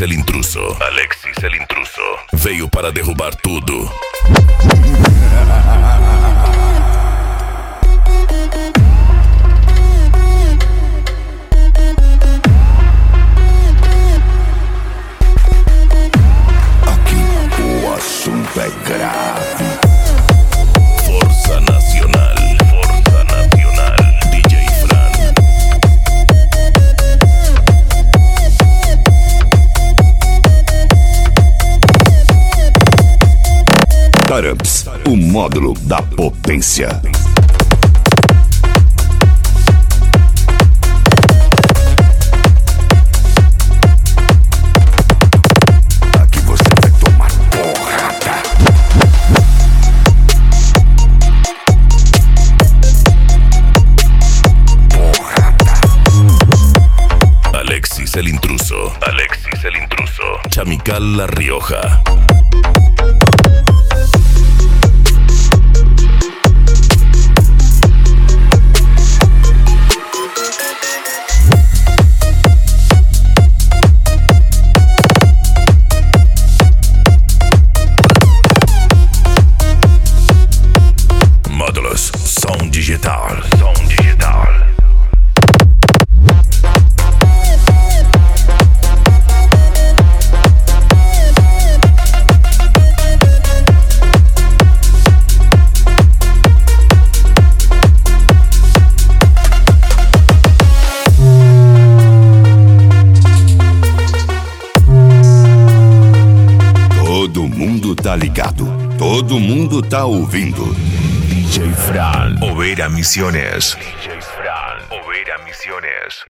el intruso. Alexis el intruso. Veio para derrubar tudo. Aqui o assunto é grave. Força Nacional. Força Nacional. DJ Fran. Taramps, o módulo da potência. Aqui você vai tomar porrada. Porrada. Alexis el intruso. Alexis el intruso. Chamical La Rioja. Módulos som digital. Som digital. Todo mundo tá ligado. Todo mundo tá ouvindo. DJ Fran. Oveira Misiones. DJ Fran. Oveira Misiones.